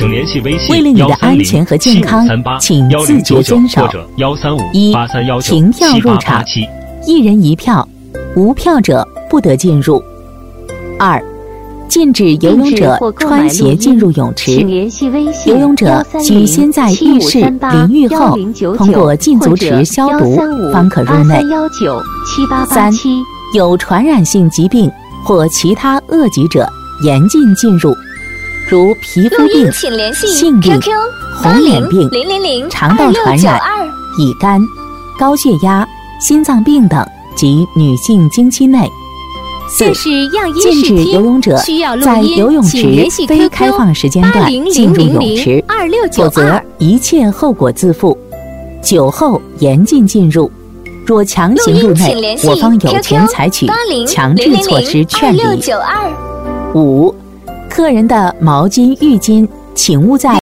请联系微信为了你的安全和健康，请自觉遵守。 或者1358319 凭票入场，1人1票，无票者不得进入。2、禁止游泳者穿鞋进入泳池，游泳者需先在浴室淋浴后，通过禁足池消毒，方可入内。3、有传染性疾病或其他恶疾者，严禁进入，如皮肤病、性病、红脸病、肠道传染、乙肝、高血压、心脏病等及女性经期内。4、禁止游泳者在游泳池非开放时间段进入泳池，否则一切后果自负。酒后严禁进入，若强行入内，我方有权采取强制措施劝离。5、客人的毛巾、浴巾请勿在